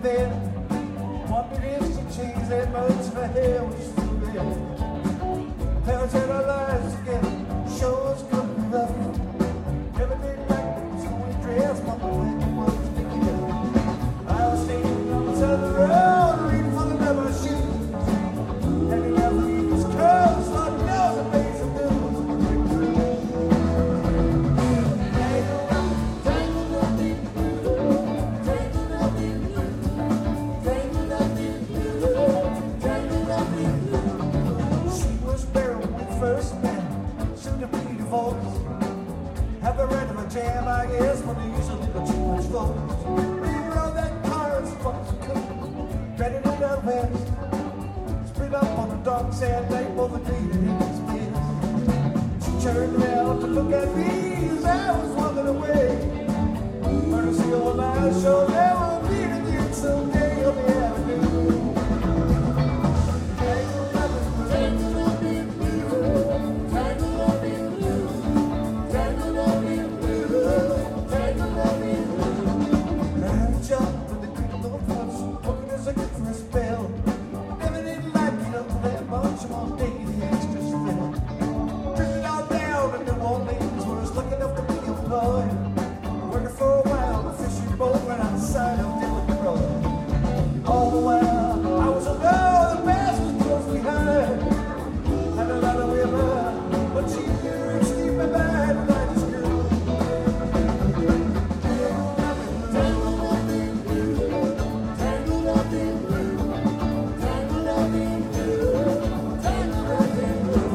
bed. Wondered if she changed that much, her hair was still red. Parents had our lives together, show us good and rough. Never did like the school dress, mama when you was together. I was standing on the side of the road, reading for the number of shoes. Hanging out with these curls, Lord knows the face of news. Have the right of a jam, I guess, when they usually got too much focus. Rewrote that car and sparks of coke, ready to go west. Split up on the dark sand lake, both agreed in his face. She turned around to look at me as I was walking away. Courtesy of my show, there will be again someday on the avenue. Working for a while, a fishing boat right outside of Dillon Road. All the while, I was alone, the past was close behind. Had a lot of women, but she knew she'd be bad when I just grew. Tangled up in blue, tangled up in blue, tangled up in blue, tangled up in blue.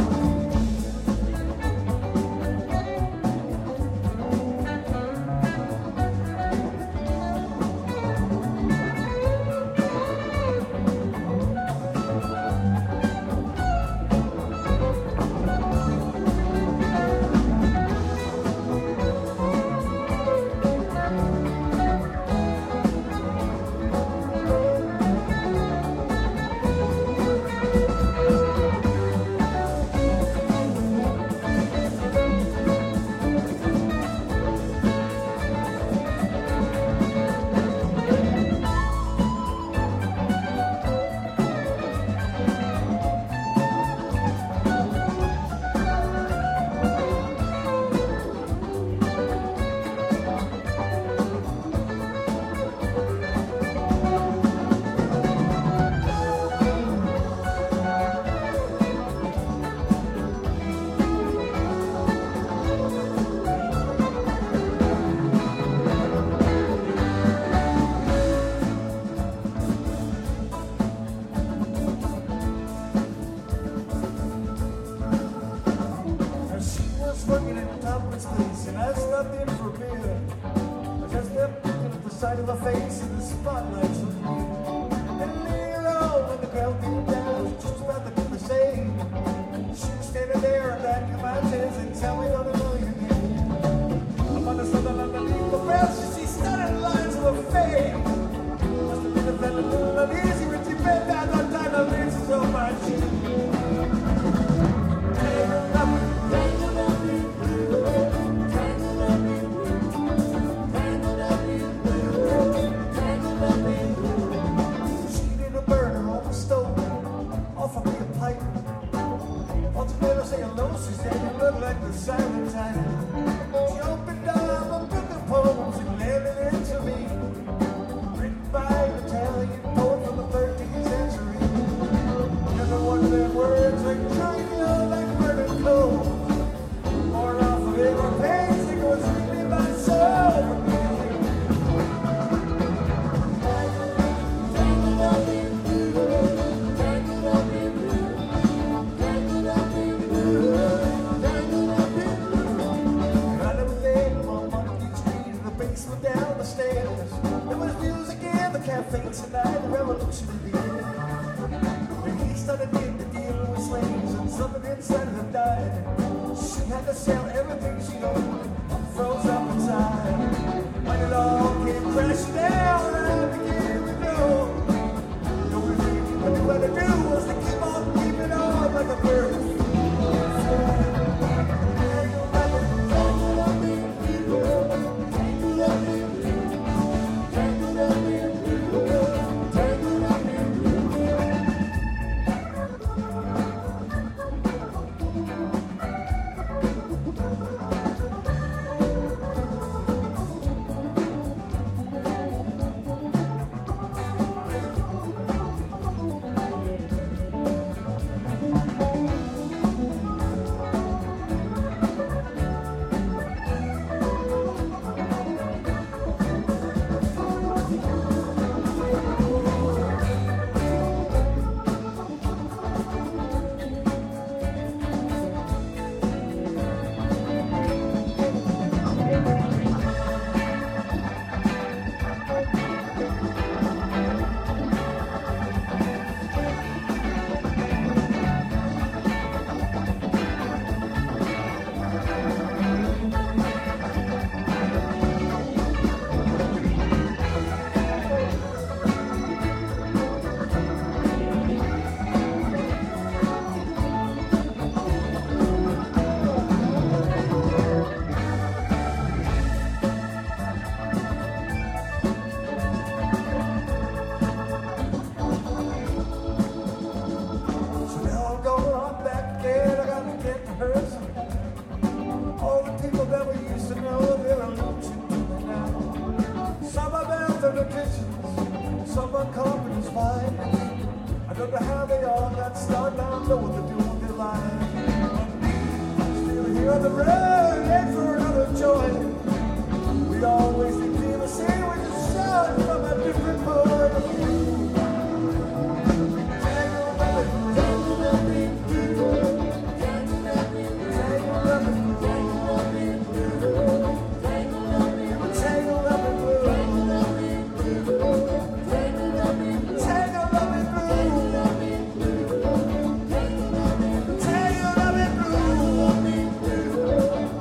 Working in a topless place, and I stopped in for a beer. I just kept looking at the side of her face in the spotlights of me. And later on, when the crowd came down, I was just about to do the same. She was standing there, and back in my chairs, and tell me don't know your name. I'm on the southern underneath the breath, she started lines of her face. Must have been a fella little uneasy when she bent down on time to lose so much. She said you look like the silent type. She opened up a book of poems and handed it to me. Written by an Italian poet from the 13th century. Every one of their words like trivial, like burning coal. Poured off of every page that goes straight in my soul. Tangled up in blue, tangled up in blue, tangled up in blue. Down the stairs, there was music in the cafe tonight, the revolution began. When he started getting the deal with slaves and something inside of him died, she had to sell everything she owned, froze up inside. When it all came crashing down, and I began to know the only thing I knew how to do was to keep on keeping on like a bird. Tangled up in blue. on the road, head for another joint. We always feel the same with the sound from a different point of view. Tangled up in blue, tangled up in blue, tangled up in blue, tangled up in blue, tangled up in blue, tangled up in blue, tangled up in blue, tangled up in blue, tangled up in blue, tangled up in blue, tangled up in blue, tangled up in blue.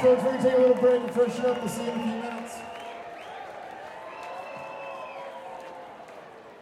folks. We're going to take a little break and freshen up. We'll see you in a few minutes.